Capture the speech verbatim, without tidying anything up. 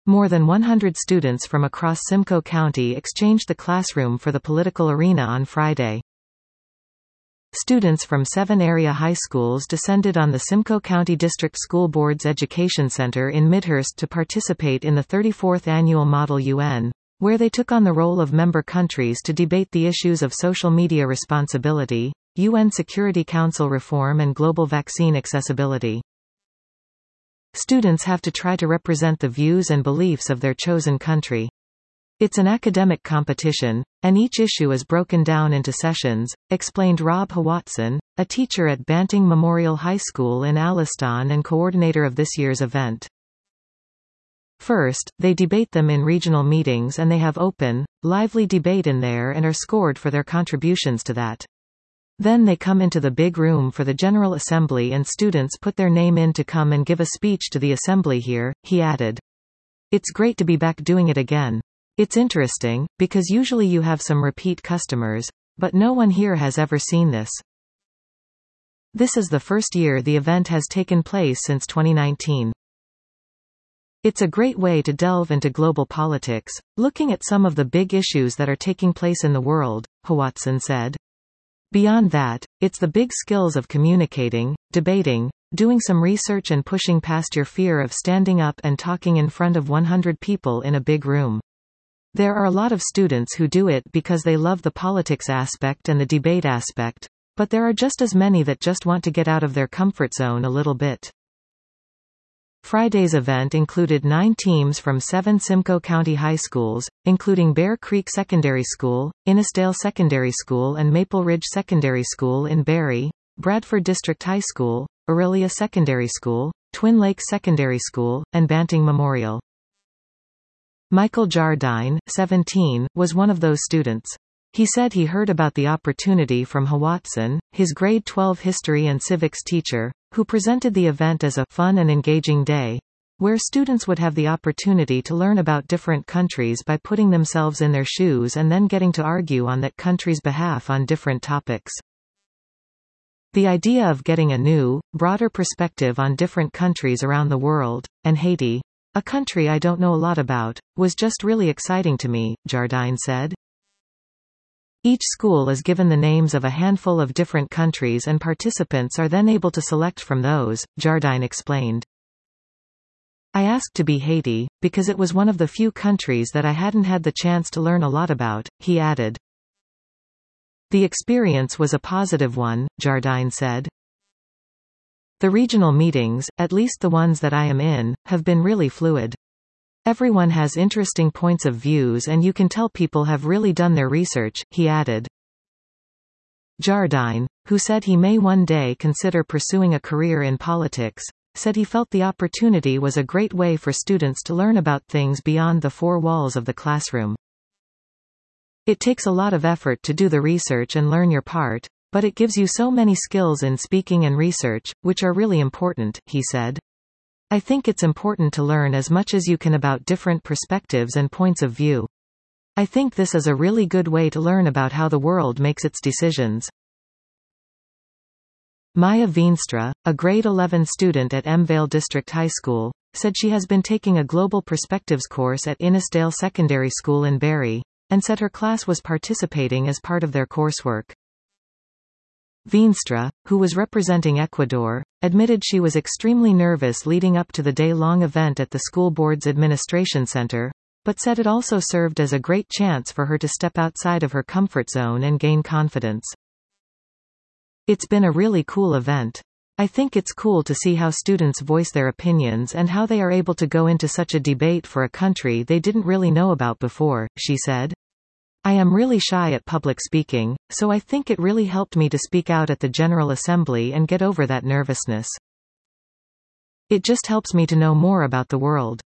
More than one hundred students from across Simcoe County exchanged the classroom for the political arena on Friday. Students from seven area high schools descended on the Simcoe County District School Board's Education Center in Midhurst to participate in the thirty-fourth Annual Model U N, where they took on the role of member countries to debate the issues of social media responsibility, U N Security Council reform and global vaccine accessibility. Students have to try to represent the views and beliefs of their chosen country. It's an academic competition, and each issue is broken down into sessions, explained Rob Hawatson, a teacher at Banting Memorial High School in Alliston and coordinator of this year's event. First, they debate them in regional meetings and they have open, lively debate in there and are scored for their contributions to that. Then they come into the big room for the General Assembly and students put their name in to come and give a speech to the Assembly here, he added. It's great to be back doing it again. It's interesting, because usually you have some repeat customers, but no one here has ever seen this. This is the first year the event has taken place since twenty nineteen. It's a great way to delve into global politics, looking at some of the big issues that are taking place in the world, Hawatson said. Beyond that, it's the big skills of communicating, debating, doing some research and pushing past your fear of standing up and talking in front of one hundred people in a big room. There are a lot of students who do it because they love the politics aspect and the debate aspect, but there are just as many that just want to get out of their comfort zone a little bit. Friday's event included nine teams from seven Simcoe County high schools, including Bear Creek Secondary School, Innisdale Secondary School and Maple Ridge Secondary School in Barrie, Bradford District High School, Aurelia Secondary School, Twin Lakes Secondary School, and Banting Memorial. Michael Jardine, seventeen, was one of those students. He said he heard about the opportunity from Hawatson, his grade twelve history and civics teacher, who presented the event as a fun and engaging day, where students would have the opportunity to learn about different countries by putting themselves in their shoes and then getting to argue on that country's behalf on different topics. The idea of getting a new, broader perspective on different countries around the world, and Haiti, a country I don't know a lot about, was just really exciting to me, Jardine said. Each school is given the names of a handful of different countries and participants are then able to select from those, Jardine explained. I asked to be Haiti, because it was one of the few countries that I hadn't had the chance to learn a lot about, he added. The experience was a positive one, Jardine said. The regional meetings, at least the ones that I am in, have been really fluid. Everyone has interesting points of views and you can tell people have really done their research, he added. Jardine, who said he may one day consider pursuing a career in politics, said he felt the opportunity was a great way for students to learn about things beyond the four walls of the classroom. It takes a lot of effort to do the research and learn your part, but it gives you so many skills in speaking and research, which are really important, he said. I think it's important to learn as much as you can about different perspectives and points of view. I think this is a really good way to learn about how the world makes its decisions. Maya Veenstra, a grade eleven student at Emvale District High School, said she has been taking a Global Perspectives course at Innisdale Secondary School in Barrie, and said her class was participating as part of their coursework. Veenstra, who was representing Ecuador, admitted she was extremely nervous leading up to the day-long event at the school board's administration center, but said it also served as a great chance for her to step outside of her comfort zone and gain confidence. It's been a really cool event. I think it's cool to see how students voice their opinions and how they are able to go into such a debate for a country they didn't really know about before, she said. I am really shy at public speaking, so I think it really helped me to speak out at the General Assembly and get over that nervousness. It just helps me to know more about the world.